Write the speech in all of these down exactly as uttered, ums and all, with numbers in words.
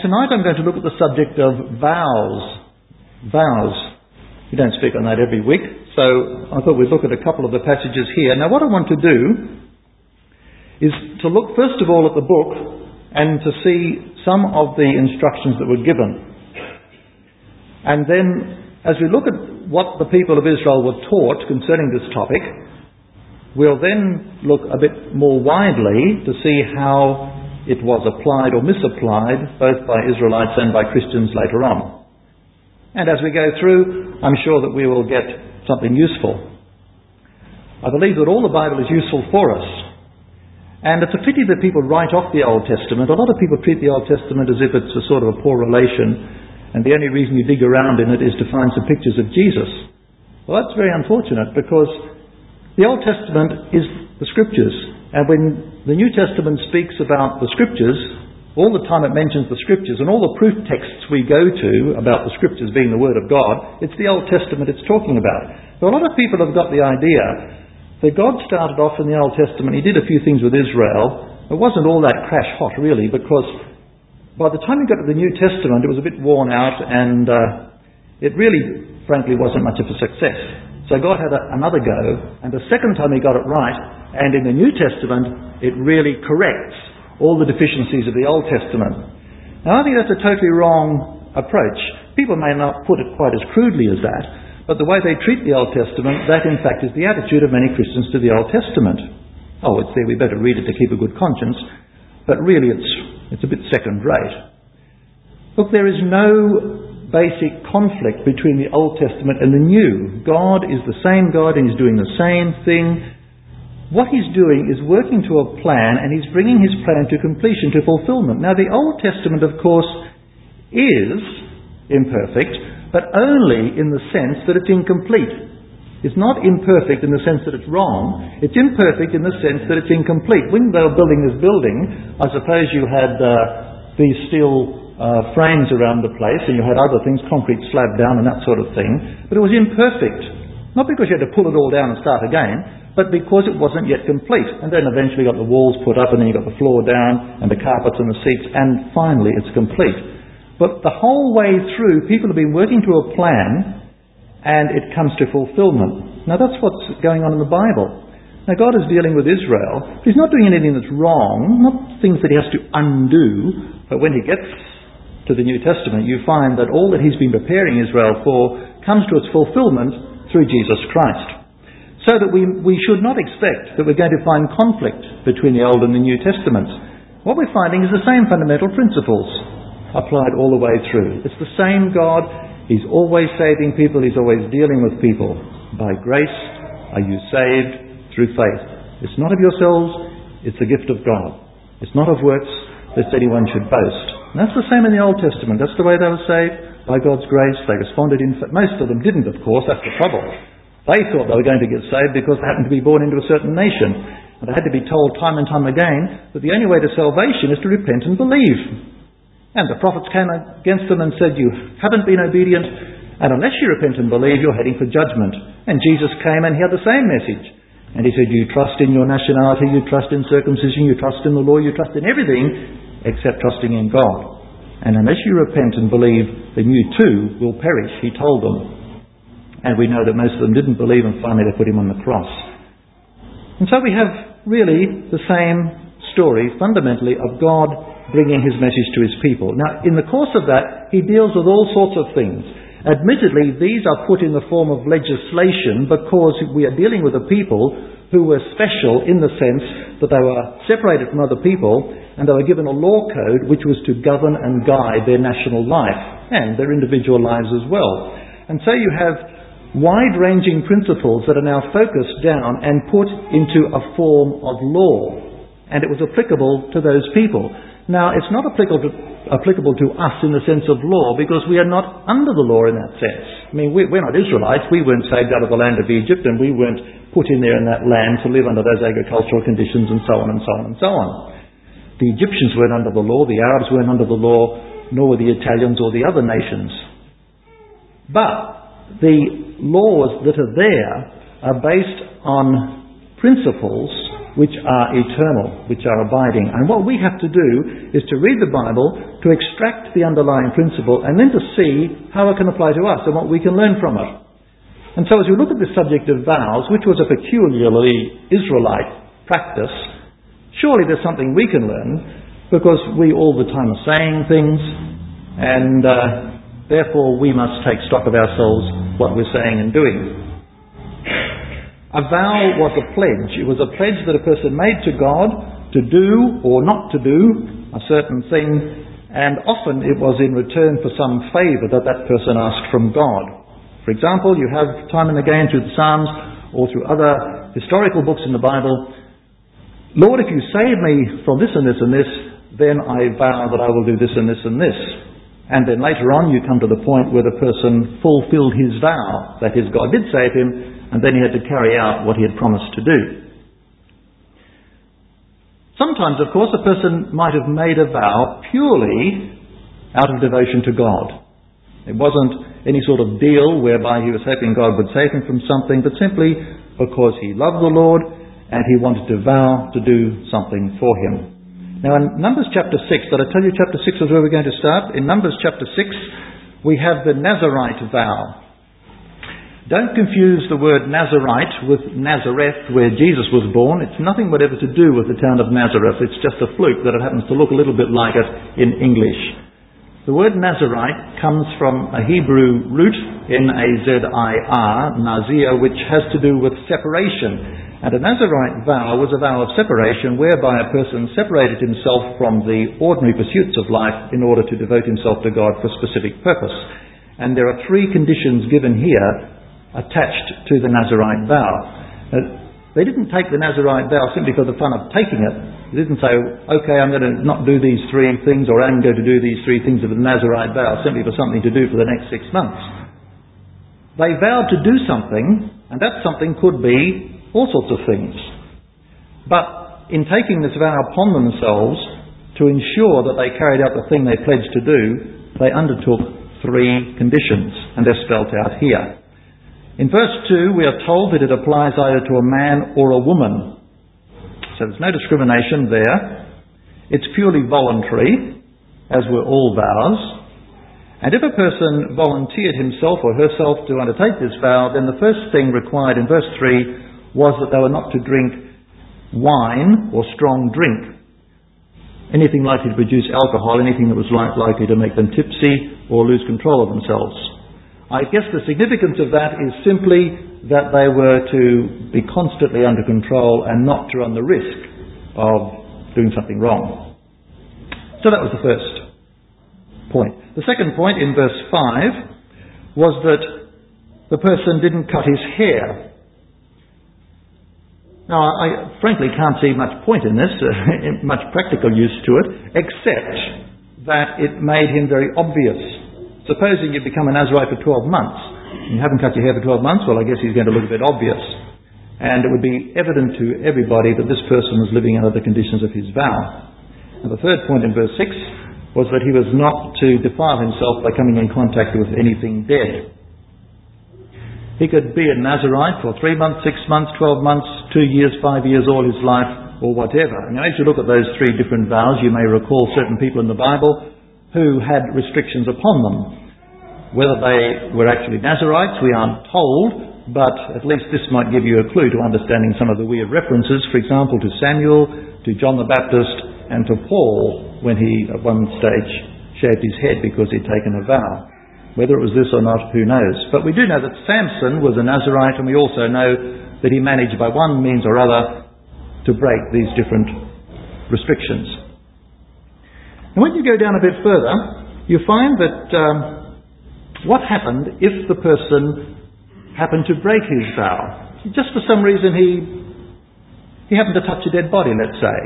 tonight I'm going to look at the subject of vows. Vows. We don't speak on that every week, so I thought we'd look at a couple of the passages here. Now what I want to do is to look first of all at the book and to see some of the instructions that were given. And then as we look at what the people of Israel were taught concerning this topic, we'll then look a bit more widely to see how it was applied or misapplied both by Israelites and by Christians later on. And as we go through, I'm sure that we will get something useful. I believe that all the Bible is useful for us. And it's a pity that people write off the Old Testament. A lot of people treat the Old Testament as if it's a sort of a poor relation, and the only reason you dig around in it is to find some pictures of Jesus. Well, that's very unfortunate, because the Old Testament is the Scriptures. And when the New Testament speaks about the Scriptures, all the time it mentions the Scriptures, and all the proof texts we go to about the Scriptures being the Word of God, it's the Old Testament it's talking about. So a lot of people have got the idea that God started off in the Old Testament, He did a few things with Israel. It wasn't all that crash hot really, because by the time He got to the New Testament it was a bit worn out, and uh, it really, frankly, wasn't much of a success. So God had a, another go, and the second time He got it right, and in the New Testament, it really corrects all the deficiencies of the Old Testament. Now, I think that's a totally wrong approach. People may not put it quite as crudely as that, but the way they treat the Old Testament, that in fact is the attitude of many Christians to the Old Testament. Oh, it's there, we better read it to keep a good conscience, but really it's, it's a bit second rate. Look, there is no basic conflict between the Old Testament and the New. God is the same God and He's doing the same thing. What He's doing is working to a plan, and He's bringing His plan to completion, to fulfillment. Now the Old Testament, of course, is imperfect, but only in the sense that it's incomplete. It's not imperfect in the sense that it's wrong. It's imperfect in the sense that it's incomplete. When they were building this building, I suppose you had uh, these steel uh, frames around the place, and you had other things, concrete slab down and that sort of thing, but it was imperfect. Not because you had to pull it all down and start again, but because it wasn't yet complete. And then eventually got the walls put up, and then you got the floor down, and the carpets and the seats, and finally it's complete. But the whole way through, people have been working to a plan, and it comes to fulfillment. Now that's what's going on in the Bible. Now God is dealing with Israel. He's not doing anything that's wrong, not things that He has to undo, but when He gets to the New Testament, you find that all that He's been preparing Israel for comes to its fulfillment through Jesus Christ. So that we, we should not expect that we're going to find conflict between the Old and the New Testaments. What we're finding is the same fundamental principles applied all the way through. It's the same God. He's always saving people. He's always dealing with people. By grace are you saved through faith. It's not of yourselves, it's the gift of God. It's not of works, lest anyone should boast. And that's the same in the Old Testament. That's the way they were saved, by God's grace. They responded in faith. Most of them didn't, of course. That's the trouble. They thought they were going to get saved because they happened to be born into a certain nation. And they had to be told time and time again that the only way to salvation is to repent and believe. And the prophets came against them and said, you haven't been obedient, and unless you repent and believe, you're heading for judgment. And Jesus came and He had the same message. And He said, you trust in your nationality, you trust in circumcision, you trust in the law, you trust in everything except trusting in God. And unless you repent and believe, then you too will perish, He told them. And we know that most of them didn't believe, and finally they put Him on the cross. And so we have really the same story, fundamentally, of God bringing His message to His people. Now, in the course of that, He deals with all sorts of things. Admittedly, these are put in the form of legislation because we are dealing with a people who were special in the sense that they were separated from other people, and they were given a law code which was to govern and guide their national life and their individual lives as well. And so you have wide-ranging principles that are now focused down and put into a form of law. And it was applicable to those people. Now, it's not applicable to, applicable to us in the sense of law, because we are not under the law in that sense. I mean, we, we're not Israelites. We weren't saved out of the land of Egypt, and we weren't put in there in that land to live under those agricultural conditions and so on and so on and so on. The Egyptians weren't under the law, the Arabs weren't under the law, nor were the Italians or the other nations. But the laws that are there are based on principles which are eternal, which are abiding. And what we have to do is to read the Bible, to extract the underlying principle, and then to see how it can apply to us and what we can learn from it. And so as we look at the subject of vows, which was a peculiarly Israelite practice, surely there's something we can learn, because we all the time are saying things, and uh, therefore we must take stock of ourselves, what we're saying and doing. A vow was a pledge. It was a pledge that a person made to God to do or not to do a certain thing, and often it was in return for some favour that that person asked from God. For example, you have time and again through the Psalms or through other historical books in the Bible, Lord, if you save me from this and this and this, then I vow that I will do this and this and this. And then later on you come to the point where the person fulfilled his vow, that is, God did save him, and then he had to carry out what he had promised to do. Sometimes, of course, a person might have made a vow purely out of devotion to God. It wasn't any sort of deal whereby he was hoping God would save him from something, but simply because he loved the Lord and he wanted to vow to do something for him. Now in Numbers chapter six, did I tell you chapter six is where we're going to start? In Numbers chapter six, we have the Nazarite vow. Don't confuse the word Nazarite with Nazareth, where Jesus was born. It's nothing whatever to do with the town of Nazareth. It's just a fluke that it happens to look a little bit like it in English. The word Nazarite comes from a Hebrew root, N A Z I R, Nazir, which has to do with separation. And a Nazarite vow was a vow of separation whereby a person separated himself from the ordinary pursuits of life in order to devote himself to God for a specific purpose. And there are three conditions given here attached to the Nazarite vow. Uh, they didn't take the Nazarite vow simply for the fun of taking it. They didn't say, okay, I'm going to not do these three things, or I'm going to do these three things of the Nazarite vow simply for something to do for the next six months. They vowed to do something, and that something could be all sorts of things. But in taking this vow upon themselves, to ensure that they carried out the thing they pledged to do, they undertook three conditions, and they're spelt out here. In verse two, we are told that it applies either to a man or a woman. So there's no discrimination there. It's purely voluntary, as were all vows. And if a person volunteered himself or herself to undertake this vow, then the first thing required in verse three was that they were not to drink wine or strong drink. Anything likely to produce alcohol, anything that was likely to make them tipsy or lose control of themselves. I guess the significance of that is simply that they were to be constantly under control and not to run the risk of doing something wrong. So that was the first point. The second point in verse five was that the person didn't cut his hair. Now, I frankly can't see much point in this, uh, much practical use to it, except that it made him very obvious. Supposing you become a Nazarite for twelve months, and you haven't cut your hair for twelve months, well, I guess he's going to look a bit obvious. And it would be evident to everybody that this person was living under the conditions of his vow. And the third point in verse six was that he was not to defile himself by coming in contact with anything dead. He could be a Nazarite for three months, six months, twelve months, two years, five years, all his life, or whatever. And as you look at those three different vows, you may recall certain people in the Bible who had restrictions upon them. Whether they were actually Nazarites, we aren't told, but at least this might give you a clue to understanding some of the weird references, for example, to Samuel, to John the Baptist, and to Paul, when he, at one stage, shaved his head because he'd taken a vow. Whether it was this or not, who knows. But we do know that Samson was a Nazarite, and we also know that he managed by one means or other to break these different restrictions. And when you go down a bit further, you find that um, what happened if the person happened to break his vow? Just for some reason he he happened to touch a dead body, let's say.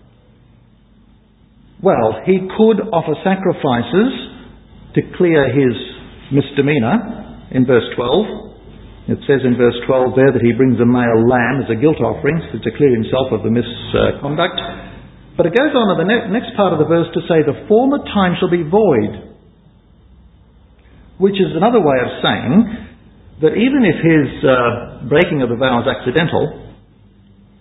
Well, he could offer sacrifices to clear his misdemeanour in verse twelve. It says in verse twelve there that he brings a male lamb as a guilt offering to clear himself of the misconduct. But it goes on in the ne- next part of the verse to say the former time shall be void, which is another way of saying that even if his uh, breaking of the vow is accidental,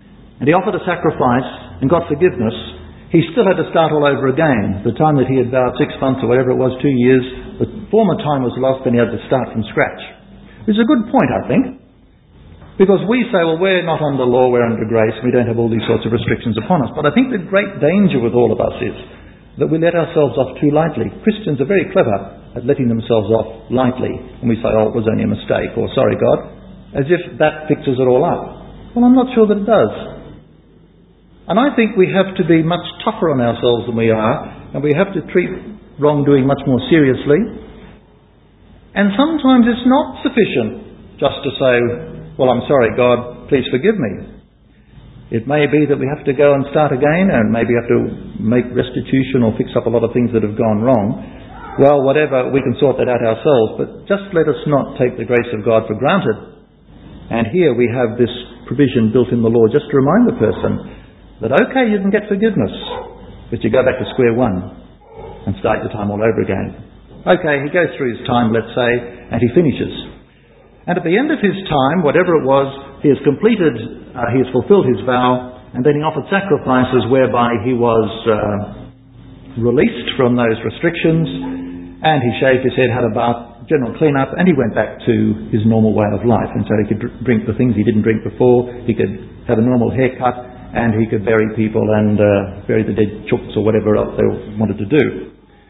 and he offered a sacrifice and got forgiveness, he still had to start all over again. The time that he had vowed, six months or whatever it was, two years, the former time was lost and he had to start from scratch. It's a good point, I think. Because we say, well, we're not under law, we're under grace, we don't have all these sorts of restrictions upon us. But I think the great danger with all of us is that we let ourselves off too lightly. Christians are very clever at letting themselves off lightly. And we say, oh, it was only a mistake, or sorry, God, as if that fixes it all up. Well, I'm not sure that it does. And I think we have to be much tougher on ourselves than we are, and we have to treat wrongdoing much more seriously. And sometimes it's not sufficient just to say, well, I'm sorry, God, please forgive me. It may be that we have to go and start again, and maybe have to make restitution or fix up a lot of things that have gone wrong. Well, whatever, we can sort that out ourselves, but just let us not take the grace of God for granted. And here we have this provision built in the law just to remind the person that, okay, you can get forgiveness, but you go back to square one and start your time all over again. Okay, he goes through his time, let's say, and he finishes. And at the end of his time, whatever it was, he has completed, uh, he has fulfilled his vow, and then he offered sacrifices whereby he was uh, released from those restrictions, and he shaved his head, had a bath, general clean-up, and he went back to his normal way of life. And so he could dr- drink the things he didn't drink before, he could have a normal haircut, and he could bury people and uh, bury the dead chooks or whatever else they wanted to do.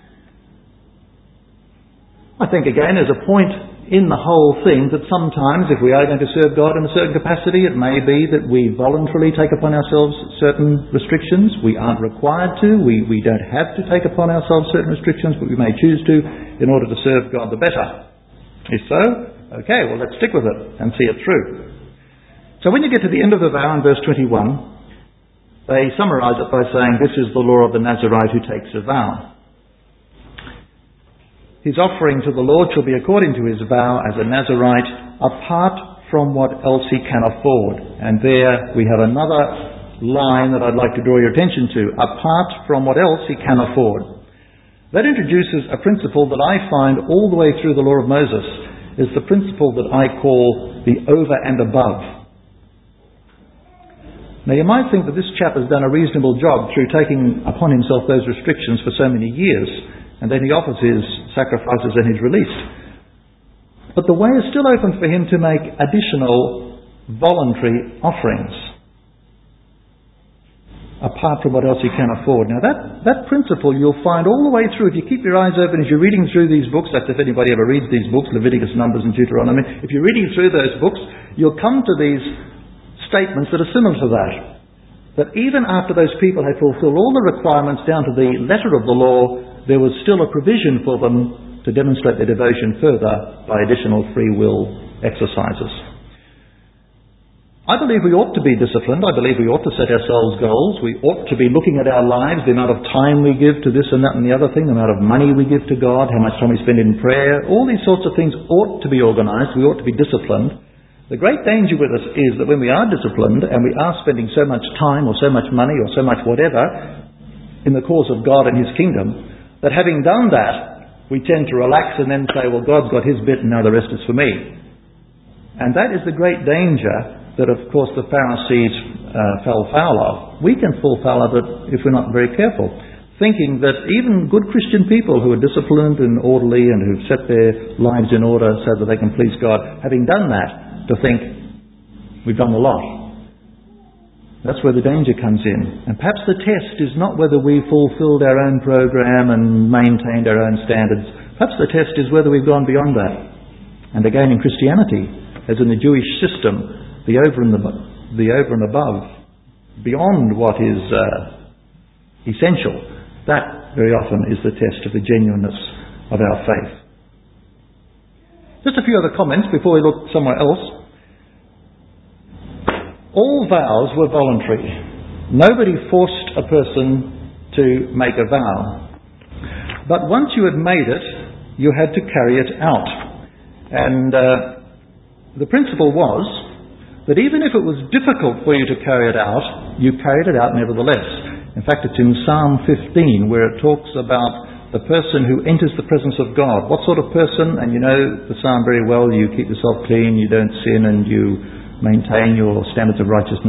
I think, again, there's a point in the whole thing that sometimes if we are going to serve God in a certain capacity, it may be that we voluntarily take upon ourselves certain restrictions. We aren't required to. We, we don't have to take upon ourselves certain restrictions, but we may choose to in order to serve God the better. If so, okay, well, let's stick with it and see it through. So when you get to the end of the vow in verse twenty-one, they summarise it by saying, this is the law of the Nazarite who takes a vow. His offering to the Lord shall be according to his vow as a Nazarite, apart from what else he can afford. And there we have another line that I'd like to draw your attention to. Apart from what else he can afford. That introduces a principle that I find all the way through the law of Moses, is the principle that I call the over and above. Now you might think that this chap has done a reasonable job through taking upon himself those restrictions for so many years, and then he offers his sacrifices and he's released. But the way is still open for him to make additional voluntary offerings, apart from what else he can afford. Now that, that principle you'll find all the way through. If you keep your eyes open as you're reading through these books, that's if anybody ever reads these books, Leviticus, Numbers and Deuteronomy, if you're reading through those books, you'll come to these statements that are similar to that. That even after those people had fulfilled all the requirements down to the letter of the law, there was still a provision for them to demonstrate their devotion further by additional free will exercises. I believe we ought to be disciplined. I believe we ought to set ourselves goals. We ought to be looking at our lives, the amount of time we give to this and that and the other thing, the amount of money we give to God, how much time we spend in prayer. All these sorts of things ought to be organised. We ought to be disciplined. The great danger with us is that when we are disciplined and we are spending so much time or so much money or so much whatever in the cause of God and his kingdom, that having done that, we tend to relax and then say, well, God's got his bit and now the rest is for me. And that is the great danger that, of course, the Pharisees uh, fell foul of. We can fall foul of it if we're not very careful, thinking that even good Christian people who are disciplined and orderly and who've set their lives in order so that they can please God, having done that, to think, we've done a lot. That's where the danger comes in. And perhaps the test is not whether we fulfilled our own program and maintained our own standards. Perhaps the test is whether we've gone beyond that. And again, in Christianity, as in the Jewish system, the over and the, the over and above, beyond what is uh, essential, that very often is the test of the genuineness of our faith. Just a few other comments before we look somewhere else. All vows were voluntary. Nobody forced a person to make a vow. But once you had made it, you had to carry it out. And uh, the principle was that even if it was difficult for you to carry it out, you carried it out nevertheless. In fact, it's in Psalm fifteen where it talks about the person who enters the presence of God. What sort of person? And you know the psalm very well. You keep yourself clean, you don't sin, and you maintain your standards of righteousness,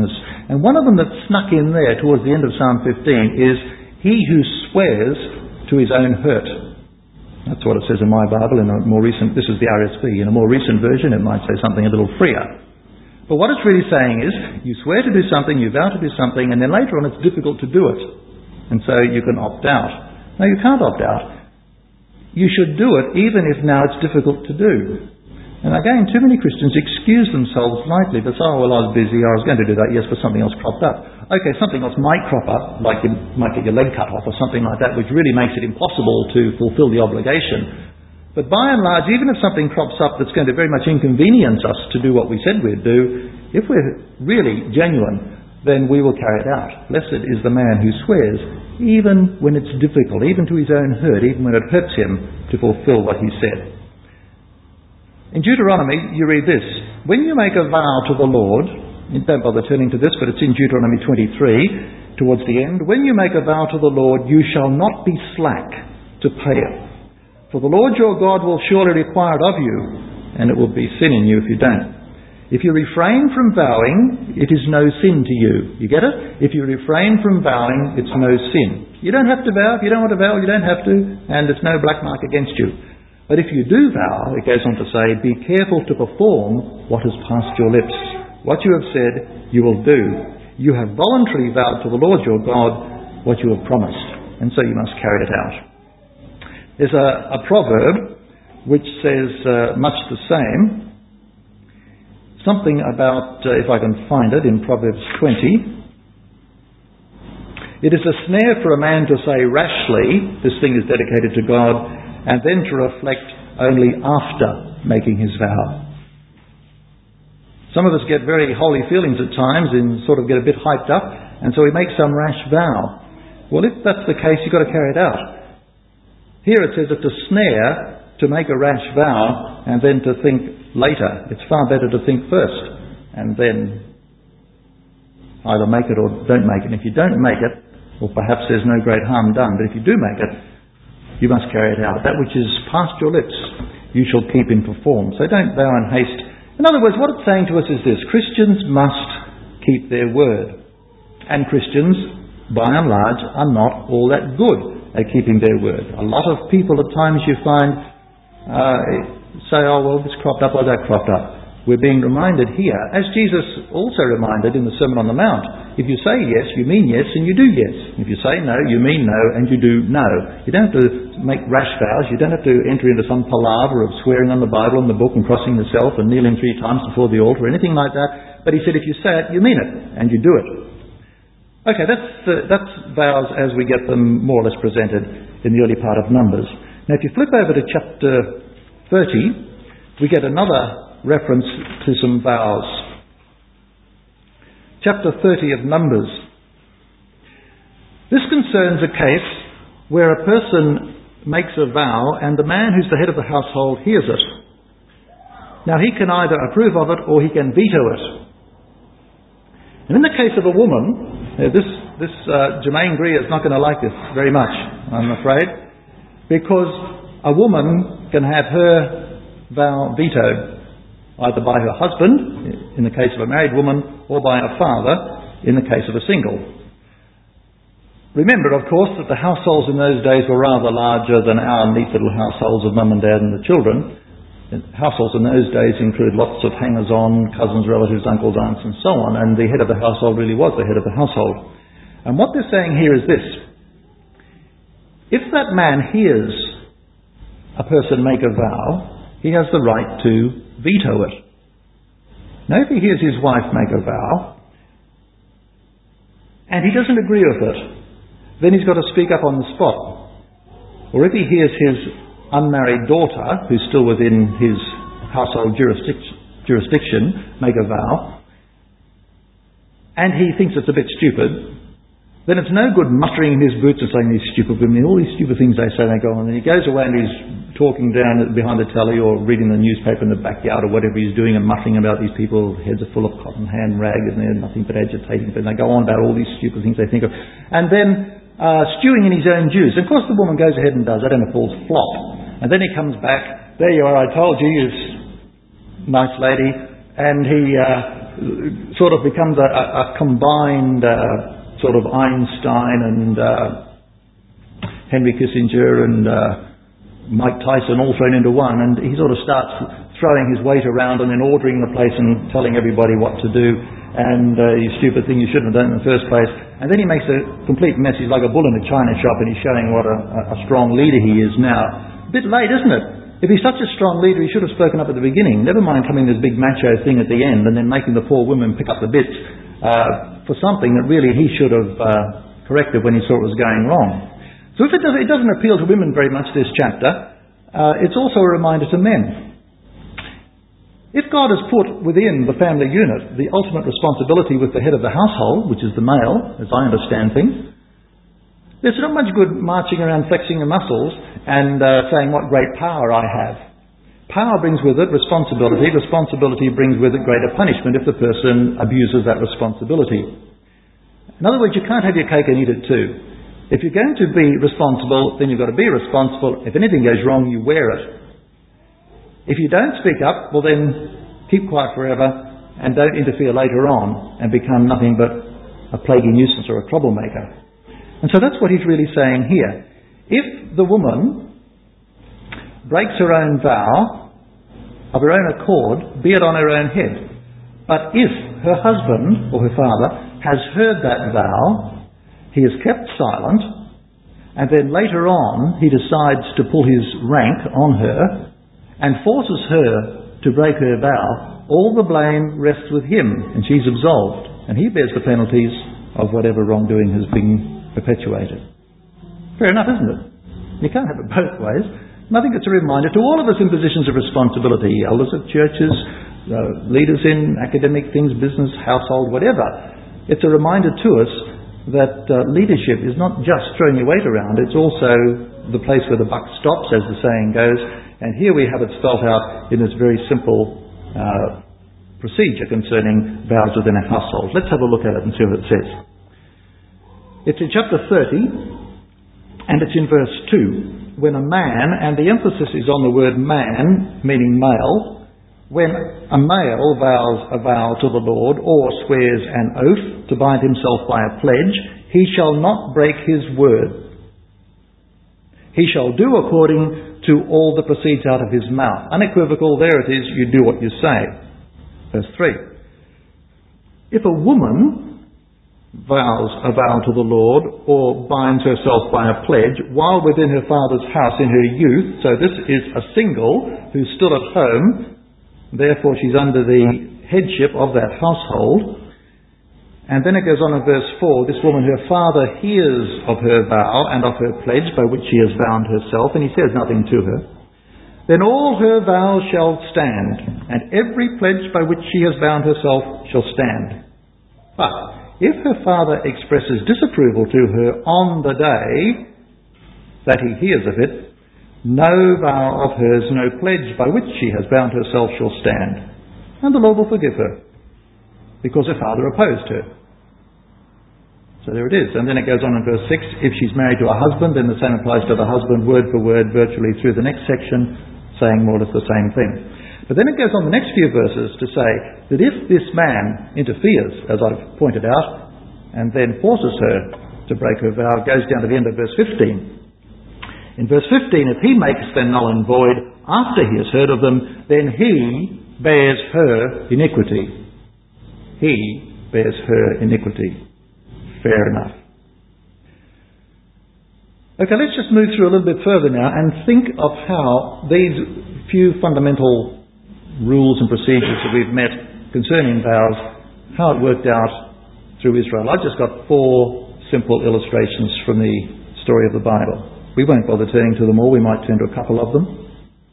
And one of them that snuck in there towards the end of Psalm fifteen is, he who swears to his own hurt. That's what it says in my Bible. In a more recent, this is the R S V. In a more recent version, it might say something a little freer. But what it's really saying is, you swear to do something, you vow to do something, and then later on it's difficult to do it. And so you can opt out. No, you can't opt out. You should do it even if now it's difficult to do. And again, too many Christians excuse themselves lightly. They say, oh, well, I was busy, I was going to do that, yes, but something else cropped up. Okay, something else might crop up, like you might get your leg cut off or something like that, which really makes it impossible to fulfill the obligation. But by and large, even if something crops up that's going to very much inconvenience us to do what we said we'd do, if we're really genuine, then we will carry it out. Blessed is the man who swears, even when it's difficult, even to his own hurt, even when it hurts him to fulfill what he said. In Deuteronomy, you read this, when you make a vow to the Lord, don't bother turning to this, but it's in Deuteronomy twenty-three, towards the end, when you make a vow to the Lord, you shall not be slack to pay it. For the Lord your God will surely require it of you, and it will be sin in you if you don't. If you refrain from vowing, it is no sin to you. You get it? If you refrain from vowing, it's no sin. You don't have to vow. If you don't want to vow, you don't have to, and it's no black mark against you. But if you do vow, it goes on to say, be careful to perform what has passed your lips. What you have said, you will do. You have voluntarily vowed to the Lord your God what you have promised, and so you must carry it out. There's a, a proverb which says uh, much the same. Something about, uh, if I can find it, in Proverbs twenty. It is a snare for a man to say rashly, this thing is dedicated to God, and then to reflect only after making his vow. Some of us get very holy feelings at times and sort of get a bit hyped up, and so we make some rash vow. Well, if that's the case, you've got to carry it out. Here it says it's a snare to make a rash vow and then to think later. It's far better to think first and then either make it or don't make it. And if you don't make it, or perhaps there's no great harm done, but if you do make it, you must carry it out. That which is past your lips, you shall keep in perform. So don't vow in haste. In other words, what it's saying to us is this: Christians must keep their word. And Christians, by and large, are not all that good at keeping their word. A lot of people at times you find uh, say, oh, well, this cropped up or that cropped up. We're being reminded here, as Jesus also reminded in the Sermon on the Mount, if you say yes, you mean yes, and you do yes. If you say no, you mean no, and you do no. You don't have to make rash vows. You don't have to enter into some palaver of swearing on the Bible and the book and crossing yourself and kneeling three times before the altar or anything like that. But he said if you say it, you mean it, and you do it. Okay, that's, uh, that's vows as we get them more or less presented in the early part of Numbers. Now, if you flip over to chapter thirty, we get another reference to some vows. Chapter thirty of Numbers. This concerns a case where a person makes a vow and the man who's the head of the household hears it. Now, he can either approve of it or he can veto it. And in the case of a woman, uh, this, this uh, Germaine Greer is not going to like this very much, I'm afraid, because a woman can have her vow vetoed, either by her husband, in the case of a married woman, or by a father, in the case of a single. Remember, of course, that the households in those days were rather larger than our neat little households of mum and dad and the children. Households in those days include lots of hangers-on, cousins, relatives, uncles, aunts, and so on, and the head of the household really was the head of the household. And what they're saying here is this: if that man hears a person make a vow, he has the right to veto it. Now, if he hears his wife make a vow and he doesn't agree with it, then he's got to speak up on the spot. Or if he hears his unmarried daughter, who's still within his household jurisdic- jurisdiction, make a vow, and he thinks it's a bit stupid, then it's no good muttering in his boots and saying these stupid women, all these stupid things they say, they go on, and he goes away and he's talking down behind the telly or reading the newspaper in the backyard or whatever he's doing and muttering about these people, heads are full of cotton hand rag and they're nothing but agitating, but they go on about all these stupid things they think of. And then uh, stewing in his own juice. And of course the woman goes ahead and does it and it falls flop. And then he comes back, there you are, I told you, you nice lady, and he uh, sort of becomes a, a, a combined uh, sort of Einstein and uh, Henry Kissinger and uh, Mike Tyson all thrown into one, and he sort of starts throwing his weight around and then ordering the place and telling everybody what to do, and uh, you stupid thing, you shouldn't have done it in the first place. And then he makes a complete mess. He's like a bull in a china shop, and he's showing what a, a strong leader he is now. A bit late, isn't it? If he's such a strong leader, he should have spoken up at the beginning. Never mind coming this big macho thing at the end and then making the poor women pick up the bits uh, for something that really he should have uh, corrected when he saw it was going wrong. So if it, does, it doesn't appeal to women very much, this chapter, uh, it's also a reminder to men. If God has put within the family unit the ultimate responsibility with the head of the household, which is the male, as I understand things, there's not much good marching around flexing your muscles and uh, saying what great power I have. Power brings with it responsibility. Responsibility brings with it greater punishment if the person abuses that responsibility. In other words, you can't have your cake and eat it too. If you're going to be responsible, then you've got to be responsible. If anything goes wrong, you wear it. If you don't speak up, well then keep quiet forever and don't interfere later on and become nothing but a plaguey nuisance or a troublemaker. And so that's what he's really saying here. If the woman breaks her own vow of her own accord, be it on her own head, but if her husband or her father has heard that vow, he is kept silent, and then later on he decides to pull his rank on her and forces her to break her vow, all the blame rests with him, and she's absolved, and he bears the penalties of whatever wrongdoing has been perpetuated. Fair enough, isn't it? You can't have it both ways. And I think it's a reminder to all of us in positions of responsibility, elders of churches, uh, leaders in academic things, business, household, whatever. It's a reminder to us that uh, leadership is not just throwing your weight around, it's also the place where the buck stops, as the saying goes. And here we have it spelt out in this very simple uh, procedure concerning vows within a household. Let's have a look at it and see what it says. It's in chapter thirty, and it's in verse two. When a man, and the emphasis is on the word man, meaning male, when a male vows a vow to the Lord, or swears an oath to bind himself by a pledge, he shall not break his word. He shall do according to all that proceeds out of his mouth. Unequivocal, there it is, you do what you say. Verse three. If a woman vows a vow to the Lord, or binds herself by a pledge, while within her father's house in her youth, so this is a single who's still at home, therefore she's under the headship of that household. And then it goes on in verse four, this woman, her father hears of her vow and of her pledge by which she has bound herself, and he says nothing to her. Then all her vows shall stand, and every pledge by which she has bound herself shall stand. But if her father expresses disapproval to her on the day that he hears of it, no vow of hers, no pledge by which she has bound herself shall stand, and the Lord will forgive her, because her father opposed her. So there it is. And then it goes on in verse six, if she's married to a husband, then the same applies to the husband, word for word, virtually through the next section, saying more or less the same thing. But then it goes on the next few verses to say that if this man interferes, as I've pointed out, and then forces her to break her vow, it goes down to the end of verse fifteen. In verse fifteen, if he makes them null and void after he has heard of them, then he bears her iniquity. He bears her iniquity. Fair enough. Okay, let's just move through a little bit further now and think of how these few fundamental rules and procedures that we've met concerning vows, how it worked out through Israel. I've just got four simple illustrations from the story of the Bible. We won't bother turning to them all, we might turn to a couple of them.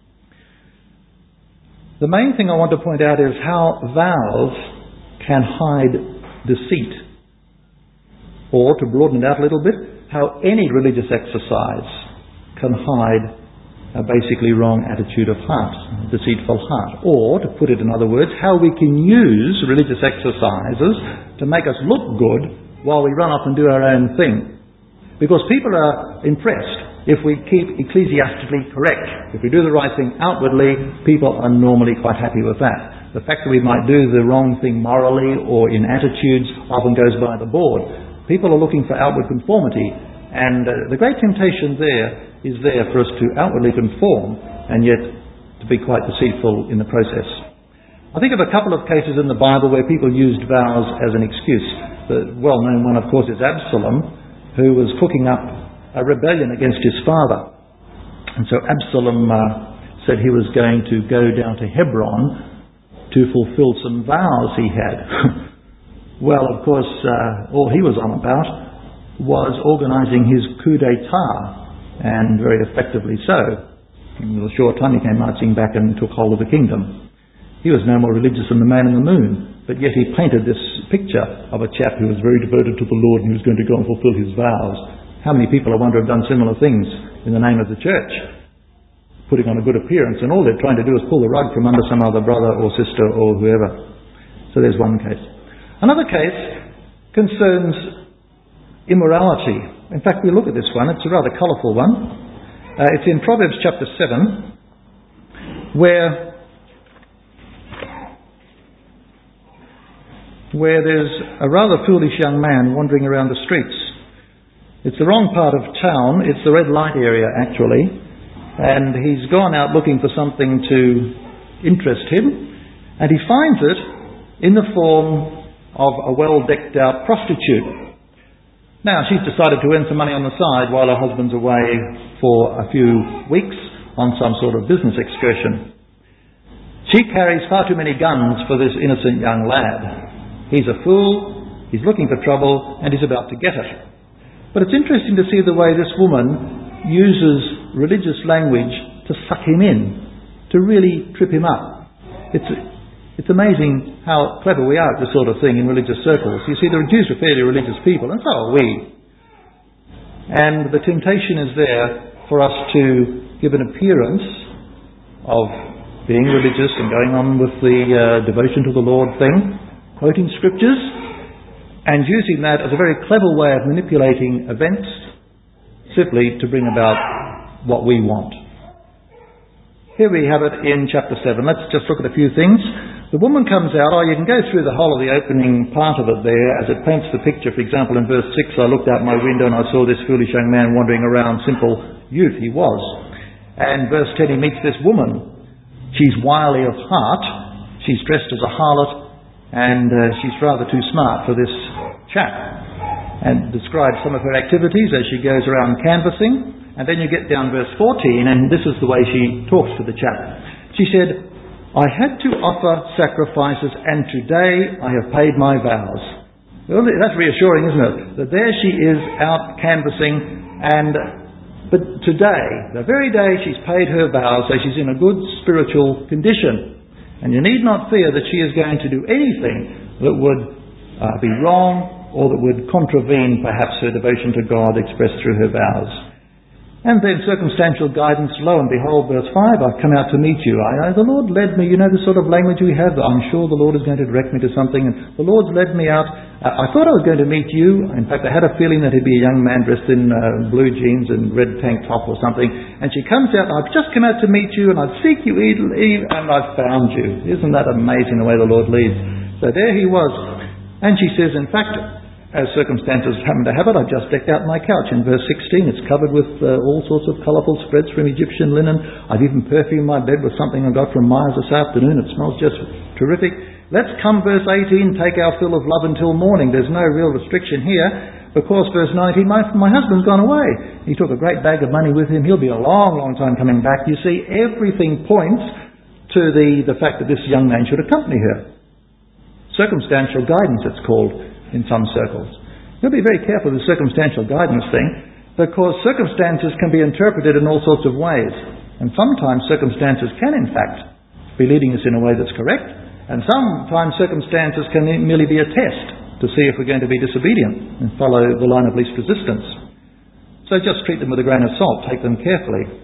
The main thing I want to point out is how vows can hide deceit. Or, to broaden it out a little bit, how any religious exercise can hide a basically wrong attitude of heart, deceitful heart. Or, to put it in other words, how we can use religious exercises to make us look good while we run off and do our own thing. Because people are impressed if we keep ecclesiastically correct. If we do the right thing outwardly, people are normally quite happy with that. The fact that we might do the wrong thing morally or in attitudes often goes by the board. People are looking for outward conformity, and uh, the great temptation there is there for us to outwardly conform and yet to be quite deceitful in the process. I think of a couple of cases in the Bible where people used vows as an excuse. The well-known one, of course, is Absalom, who was cooking up a rebellion against his father. And so Absalom uh, said he was going to go down to Hebron to fulfill some vows he had. Well, of course, uh, all he was on about was organising his coup d'etat, and very effectively so. In a short time he came marching back and took hold of the kingdom. He was no more religious than the man in the moon, but yet he painted this picture of a chap who was very devoted to the Lord and who was going to go and fulfill his vows. How many people, I wonder, have done similar things in the name of the church, putting on a good appearance, and all they're trying to do is pull the rug from under some other brother or sister or whoever. So there's one case. Another case concerns immorality. In fact, we look at this one. It's a rather colourful one. Uh, it's in Proverbs chapter seven, where where there's a rather foolish young man wandering around the streets. It's the wrong part of town. It's the red light area, actually. And he's gone out looking for something to interest him, and he finds it in the form of a well-decked out prostitute. Now, she's decided to earn some money on the side while her husband's away for a few weeks on some sort of business excursion. She carries far too many guns for this innocent young lad. He's a fool, he's looking for trouble, and he's about to get it. But it's interesting to see the way this woman uses religious language to suck him in, to really trip him up. It's it's amazing how clever we are at this sort of thing in religious circles. You see, the Jews are fairly religious people, and so are we. And the temptation is there for us to give an appearance of being religious and going on with the uh, devotion to the Lord thing, quoting scriptures, and using that as a very clever way of manipulating events simply to bring about what we want. Here we have it in chapter seven. Let's just look at a few things. The woman comes out. Oh, you can go through the whole of the opening part of it there as it paints the picture. For example, in verse six, I looked out my window and I saw this foolish young man wandering around. Simple youth he was. And verse ten, he meets this woman. She's wily of heart. She's dressed as a harlot, and uh, she's rather too smart for this chap. And describes some of her activities as she goes around canvassing. And then you get down verse fourteen, and this is the way she talks to the chap. She said, I had to offer sacrifices, and today I have paid my vows. Well, that's reassuring, isn't it? That there she is out canvassing, and but today, the very day she's paid her vows, so she's in a good spiritual condition. And you need not fear that she is going to do anything that would uh, be wrong or that would contravene perhaps her devotion to God expressed through her vows. And then circumstantial guidance, lo and behold, verse five, I've come out to meet you. I, I, the Lord led me, you know the sort of language we have, I'm sure the Lord is going to direct me to something, and the Lord's led me out. Uh, I thought I was going to meet you. In fact, I had a feeling that he'd be a young man dressed in uh, blue jeans and red tank top or something. And she comes out, I've just come out to meet you, and I'd seek you, Eve, and I've found you. Isn't that amazing the way the Lord leads? So there he was. And she says, in fact, as circumstances happen to have it, I've just decked out my couch. In verse sixteen, it's covered with uh, all sorts of colourful spreads from Egyptian linen. I've even perfumed my bed with something I got from Myers this afternoon. It smells just terrific. Let's come, verse eighteen, take our fill of love until morning. There's no real restriction here. Of course, verse nineteen, my, my husband's gone away. He took a great bag of money with him. He'll be a long, long time coming back. You see, everything points to the, the fact that this young man should accompany her. Circumstantial guidance, it's called in some circles. You'll be very careful with the circumstantial guidance thing, because circumstances can be interpreted in all sorts of ways. And sometimes circumstances can, in fact, be leading us in a way that's correct, and sometimes circumstances can merely be a test to see if we're going to be disobedient and follow the line of least resistance. So just treat them with a grain of salt, take them carefully.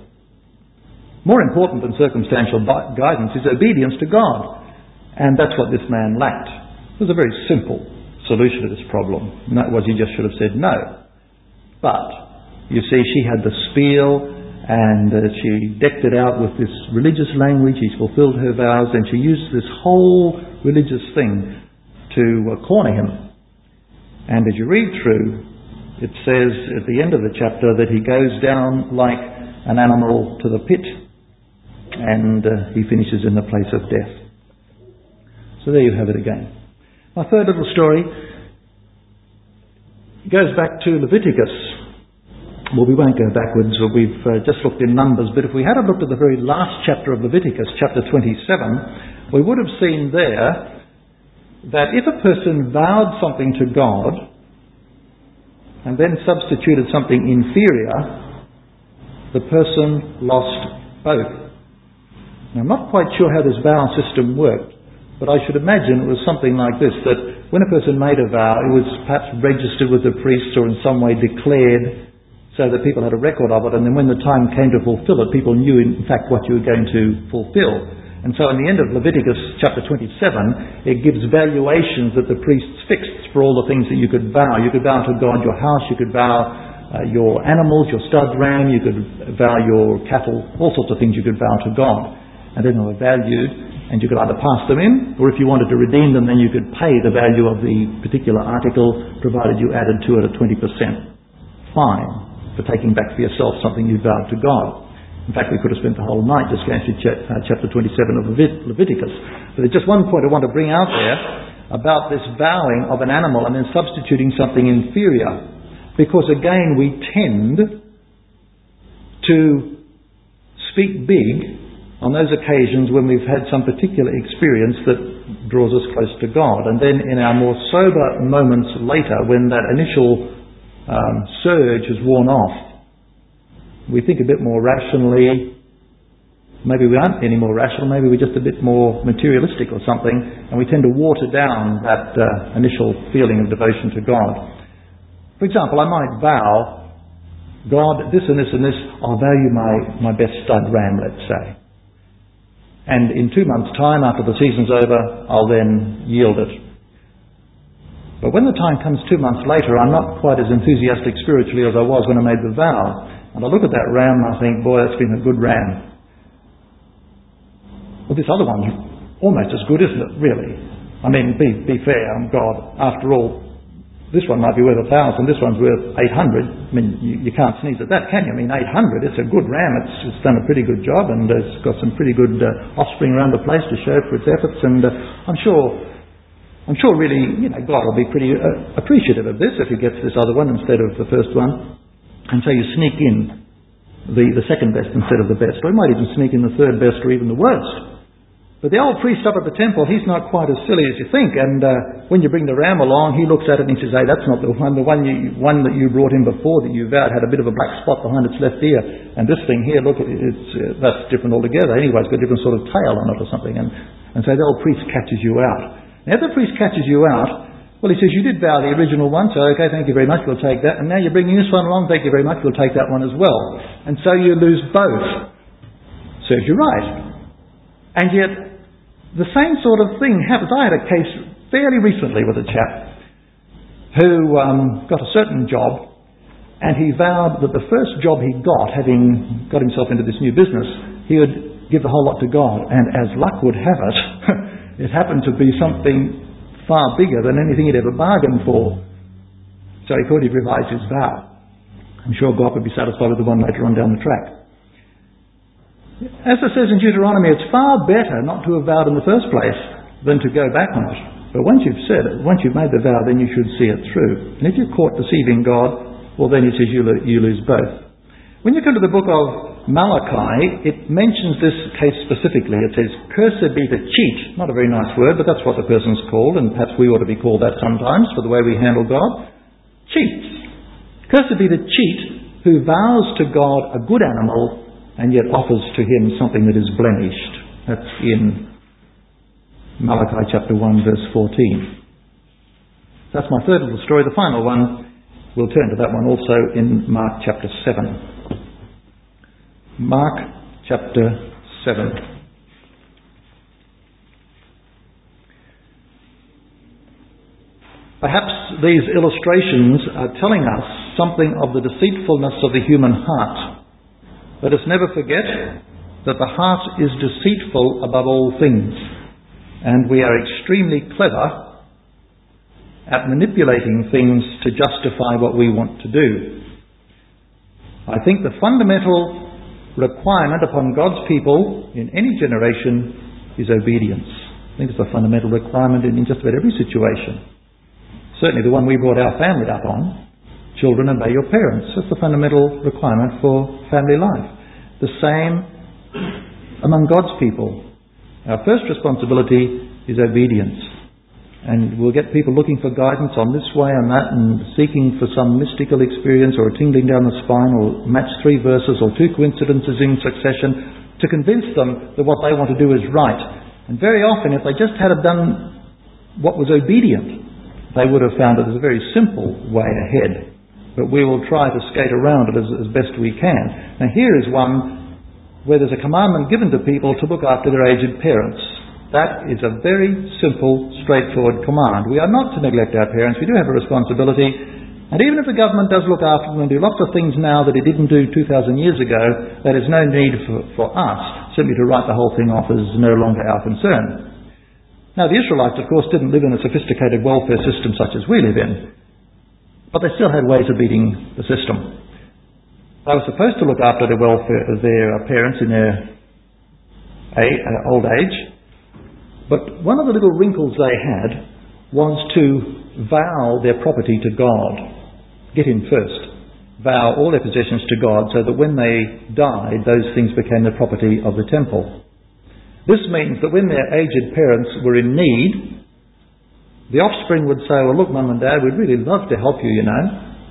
More important than circumstantial guidance is obedience to God, and that's what this man lacked. It was a very simple solution to this problem, and that was he just should have said no. But you see, she had the spiel And uh, she decked it out with this religious language. She's fulfilled her vows, and she used this whole religious thing to uh, corner him. And as you read through, it says at the end of the chapter that he goes down like an animal to the pit, and uh, he finishes in the place of death. So there you have it again. My third little story goes back to Leviticus. Well, we won't go backwards. We've uh, just looked in Numbers, but if we had looked at the very last chapter of Leviticus, chapter twenty-seven, we would have seen there that if a person vowed something to God and then substituted something inferior, the person lost both. Now, I'm not quite sure how this vow system worked, but I should imagine it was something like this, that when a person made a vow, it was perhaps registered with the priest or in some way declared so that people had a record of it, and then when the time came to fulfill it, people knew in fact what you were going to fulfill. And so in the end of Leviticus chapter twenty-seven, it gives valuations that the priests fixed for all the things that you could vow. You could vow to God your house, you could vow uh, your animals, your stud ram, you could vow your cattle, all sorts of things you could vow to God. And then they were valued, and you could either pass them in, or if you wanted to redeem them, then you could pay the value of the particular article, provided you added to it a twenty percent fine for taking back for yourself something you vowed to God. In fact, we could have spent the whole night just going through ch- uh, chapter twenty-seven of Levit- Leviticus. But there's just one point I want to bring out there about this vowing of an animal and then substituting something inferior. Because again, we tend to speak big on those occasions when we've had some particular experience that draws us close to God. And then in our more sober moments later, when that initial Um, surge has worn off, we think a bit more rationally. Maybe we aren't any more rational, maybe we're just a bit more materialistic or something, and we tend to water down that uh, initial feeling of devotion to God. For example, I might vow, God, this and this and this, I'll value my, my best stud ram, let's say. And in two months' time, after the season's over, I'll then yield it. But when the time comes two months later, I'm not quite as enthusiastic spiritually as I was when I made the vow. And I look at that ram and I think, boy, that's been a good ram. Well, this other one's almost as good, isn't it, really? I mean, be, be fair, I'm God. After all, this one might be worth a thousand, this one's worth eight hundred. I mean, you, you can't sneeze at that, can you? I mean, eight hundred, it's a good ram. It's, it's done a pretty good job, and it's got some pretty good uh, offspring around the place to show for its efforts. And uh, I'm sure... I'm sure really, you know, God will be pretty uh, appreciative of this if he gets this other one instead of the first one. And so you sneak in the, the second best instead of the best. Or you might even sneak in the third best or even the worst. But the old priest up at the temple, he's not quite as silly as you think. And uh, when you bring the ram along, he looks at it and he says, hey, that's not the one. The one, you, one that you brought in before that you vowed had a bit of a black spot behind its left ear. And this thing here, look, it's, uh, that's different altogether. Anyway, it's got a different sort of tail on it or something. And, and so the old priest catches you out. Now, if the priest catches you out, well, he says, you did vow the original one, so okay, thank you very much, we'll take that. And now you're bringing this one along, thank you very much, we'll take that one as well. And so you lose both. Serves you right. And yet, the same sort of thing happens. I had a case fairly recently with a chap who um, got a certain job, and he vowed that the first job he got, having got himself into this new business, he would give the whole lot to God. And as luck would have it, it happened to be something far bigger than anything he'd ever bargained for. So he thought he'd revise his vow. I'm sure God would be satisfied with the one later on down the track. As it says in Deuteronomy, it's far better not to have vowed in the first place than to go back on it. But once you've said it, once you've made the vow, then you should see it through. And if you're caught deceiving God, well then he says you, lo- you lose both. When you come to the book of Malachi, it mentions this case specifically. It says, cursed be the cheat. Not a very nice word, but that's what the person's called, and perhaps we ought to be called that sometimes for the way we handle God. Cheats. Cursed be the cheat who vows to God a good animal and yet offers to him something that is blemished. That's in Malachi chapter one, verse fourteen. That's my third little story. The final one, we'll turn to that one also in Mark chapter seven. Mark chapter seven. Perhaps these illustrations are telling us something of the deceitfulness of the human heart. Let us never forget that the heart is deceitful above all things, and we are extremely clever at manipulating things to justify what we want to do. I think the fundamental requirement upon God's people in any generation is obedience. I think it's a fundamental requirement in just about every situation. Certainly the one we brought our family up on. Children, obey your parents. That's the fundamental requirement for family life. The same among God's people. Our first responsibility is obedience. And we'll get people looking for guidance on this way and that and seeking for some mystical experience or a tingling down the spine or match three verses or two coincidences in succession to convince them that what they want to do is right. And very often, if they just had done what was obedient, they would have found it as a very simple way ahead. But we will try to skate around it as, as best we can. Now here is one where there's a commandment given to people to look after their aged parents. That is a very simple, straightforward command. We are not to neglect our parents. We do have a responsibility. And even if the government does look after them and do lots of things now that it didn't do two thousand years ago, there is no need for, for us simply to write the whole thing off as no longer our concern. Now the Israelites, of course, didn't live in a sophisticated welfare system such as we live in. But they still had ways of beating the system. They were supposed to look after their welfare, their parents in their old age. But one of the little wrinkles they had was to vow their property to God. Get in first. Vow all their possessions to God so that when they died, those things became the property of the temple. This means that when their aged parents were in need, the offspring would say, well, look, Mum and Dad, we'd really love to help you, you know.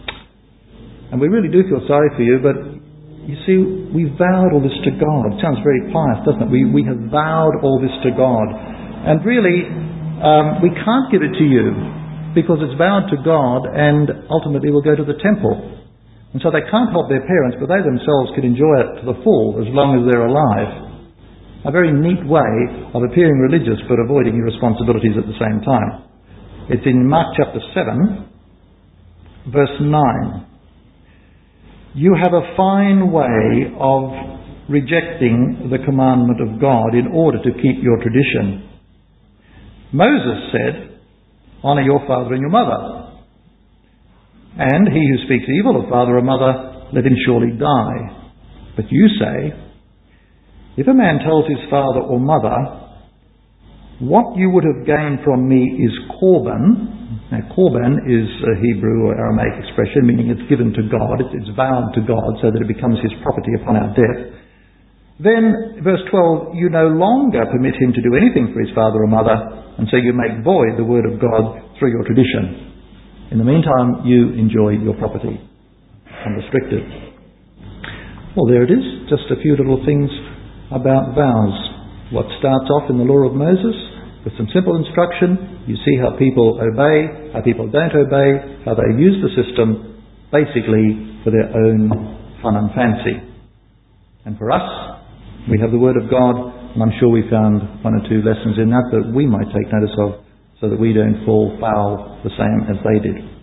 And we really do feel sorry for you, but you see, we vowed all this to God. It sounds very pious, doesn't it? We, we have vowed all this to God. And really, um, we can't give it to you because it's vowed to God and ultimately will go to the temple. And so they can't help their parents, but they themselves could enjoy it to the full as long as they're alive. A very neat way of appearing religious but avoiding your responsibilities at the same time. It's in Mark chapter seven, verse nine. You have a fine way of rejecting the commandment of God in order to keep your tradition. Moses said, honour your father and your mother. And he who speaks evil of father or mother, let him surely die. But you say, if a man tells his father or mother, what you would have gained from me is korban. Now, korban is a Hebrew or Aramaic expression, meaning it's given to God, it's, it's vowed to God so that it becomes his property upon our death. Then, verse twelve, you no longer permit him to do anything for his father or mother, and so you make void the word of God through your tradition. In the meantime, you enjoy your property unrestricted. Well, there it is, just a few little things about vows. What starts off in the law of Moses with some simple instruction. You see how people obey, how people don't obey, how they use the system basically for their own fun and fancy. And for us, we have the Word of God, and I'm sure we found one or two lessons in that that we might take notice of so that we don't fall foul the same as they did.